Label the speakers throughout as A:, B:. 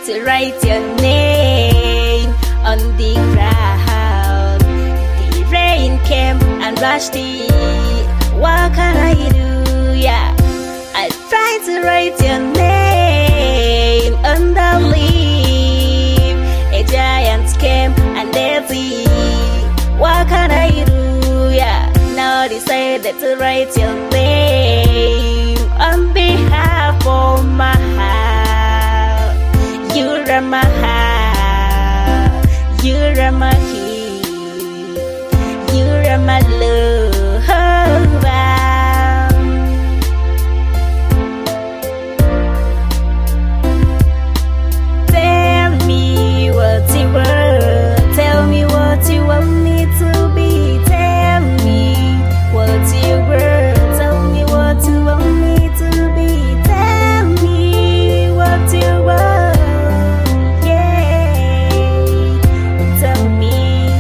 A: to write your name on the ground. The rain came and washed it. What can I do? Yeah, I tried to write your name on the leaf. A giant came and ate it. What can I do? Yeah, now decided to write your name on behalf of my heart. You're my heart. You're my key. You're my love. Tell me what you were. Tell me what you want me to be. Tell me what you were. Tell me what you want me to be. Tell me what you were. Yeah. Tell me,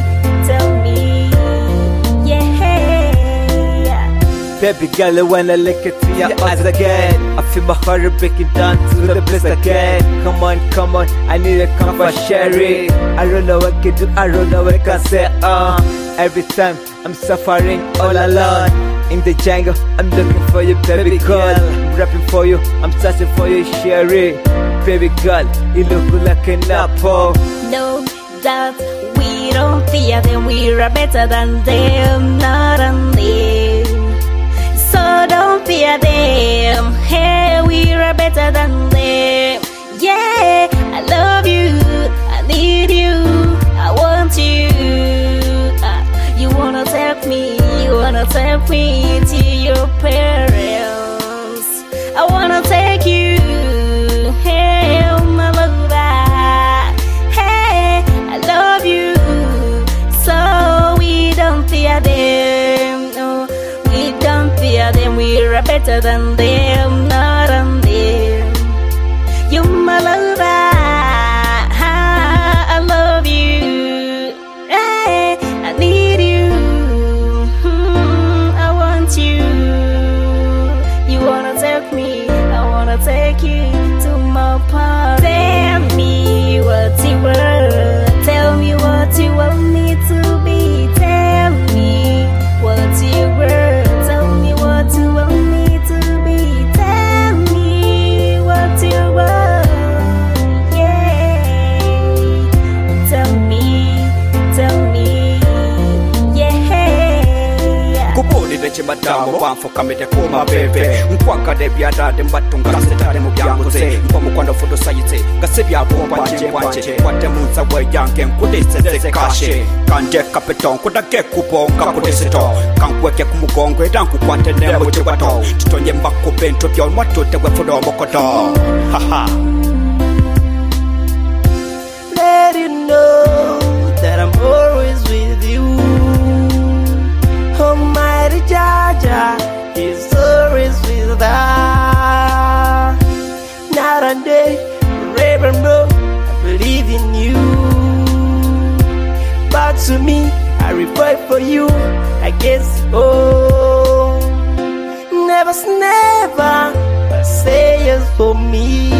A: yeah.
B: Baby girl, when I look into your eyes again, I feel my heart breaking down to the bliss again. Come on, I need a comfort, Sherry. I don't know what I can do, I don't know what I can say. Every time I'm suffering all alone in the jungle, I'm looking for you, baby girl. I'm rapping for you, I'm searching for you, Sherry. Baby girl, you look like an apple.
A: No doubt, we don't fear them, we are better than them, not on them. So don't fear them, hey, we are better than them. Yeah, I love you, I need you, I want you. You wanna take me to your parents. I wanna take you, hey, my lover. Hey, I love you, so we don't fear them. No, we don't fear them, we are better than them, not on them. You're my lover, I love you, hey, I need you, I want you. You wanna take me, I wanna take you to my party. Tell me what you were, tell me what you want me to be. Tell me what you were, tell me what you want me to be. Tell me what you were, yeah. Tell me, yeah.
C: Kubodi de chimadamu wamfo kamete kuma bebe. Mkwaka de biada de mbatunga setare mu byango ze. Mpomu kwanda foto sayite. Gasebya bomba nje. Kwate munza we yange nkudise se kashe. Kanje kapeton kudake kubonga kudiseto. Kankweke kumugongo edanku kwate nemo chibato. Tutonye mbako bento bya mwatote we fodo mokodo. Haha.
D: Let you know that I'm always with you. Almighty Jaja is always with us. Night and day, forevermore, I believe in you. But to me, I reply for you, I guess, oh. Never say yes for me.